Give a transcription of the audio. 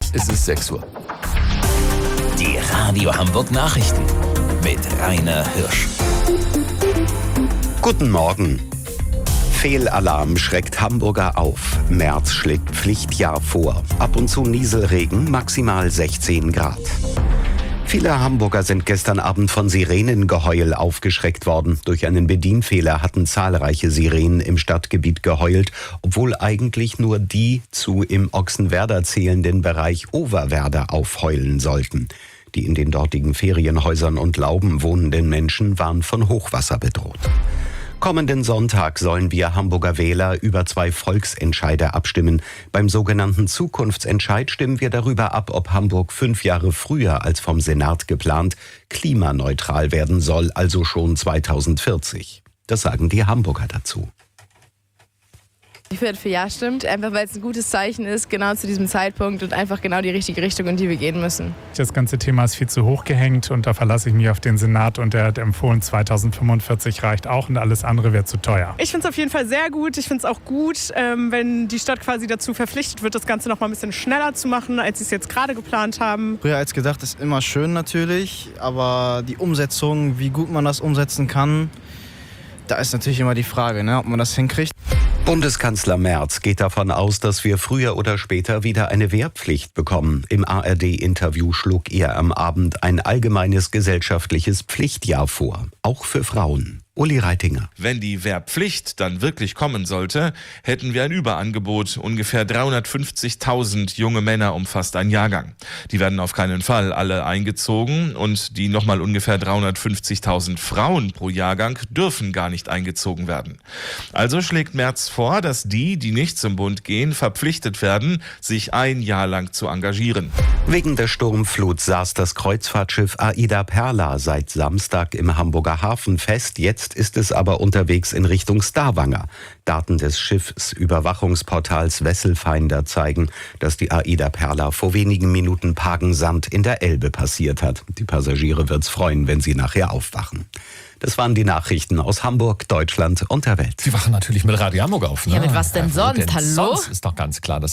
Es ist 6 Uhr. Die Radio Hamburg Nachrichten mit Rainer Hirsch. Guten Morgen. Fehlalarm schreckt Hamburger auf. März schlägt Pflichtjahr vor. Ab und zu Nieselregen, maximal 16 Grad. Viele Hamburger sind gestern Abend von Sirenengeheul aufgeschreckt worden. Durch einen Bedienfehler hatten zahlreiche Sirenen im Stadtgebiet geheult, obwohl eigentlich nur die zu im Ochsenwerder zählenden Bereich Oberwerder aufheulen sollten. Die in den dortigen Ferienhäusern und Lauben wohnenden Menschen waren von Hochwasser bedroht. Kommenden Sonntag sollen wir Hamburger Wähler über 2 Volksentscheide abstimmen. Beim sogenannten Zukunftsentscheid stimmen wir darüber ab, ob Hamburg 5 Jahre früher als vom Senat geplant klimaneutral werden soll, also schon 2040. Das sagen die Hamburger dazu. Ich werde für Ja stimmen, einfach weil es ein gutes Zeichen ist, genau zu diesem Zeitpunkt und einfach genau die richtige Richtung, in die wir gehen müssen. Das ganze Thema ist viel zu hoch gehängt und da verlasse ich mich auf den Senat und der hat empfohlen, 2045 reicht auch und alles andere wäre zu teuer. Ich finde es auf jeden Fall sehr gut. Ich finde es auch gut, wenn die Stadt quasi dazu verpflichtet wird, das Ganze noch mal ein bisschen schneller zu machen, als sie es jetzt gerade geplant haben. Früher als gedacht ist immer schön natürlich, aber die Umsetzung, wie gut man das umsetzen kann, da ist natürlich immer die Frage, ob man das hinkriegt. Bundeskanzler Merz geht davon aus, dass wir früher oder später wieder eine Wehrpflicht bekommen. Im ARD-Interview schlug er am Abend ein allgemeines gesellschaftliches Pflichtjahr vor, auch für Frauen. Uli Reitinger. Wenn die Wehrpflicht dann wirklich kommen sollte, hätten wir ein Überangebot. Ungefähr 350.000 junge Männer umfasst ein Jahrgang. Die werden auf keinen Fall alle eingezogen und die nochmal ungefähr 350.000 Frauen pro Jahrgang dürfen gar nicht eingezogen werden. Also schlägt Merz vor, dass die nicht zum Bund gehen, verpflichtet werden, sich ein Jahr lang zu engagieren. Wegen der Sturmflut saß das Kreuzfahrtschiff Aida Perla seit Samstag im Hamburger Hafen fest. Jetzt ist es aber unterwegs in Richtung Stavanger. Daten des Schiffsüberwachungsportals Wesselfinder zeigen, dass die Aida Perla vor wenigen Minuten Pagensand in der Elbe passiert hat. Die Passagiere wird's freuen, wenn sie nachher aufwachen. Das waren die Nachrichten aus Hamburg, Deutschland und der Welt. Sie wachen natürlich mit Radio Hamburg auf, ne? Ja, mit was denn sonst? Hallo? Hallo? Sonst ist doch ganz klar, dass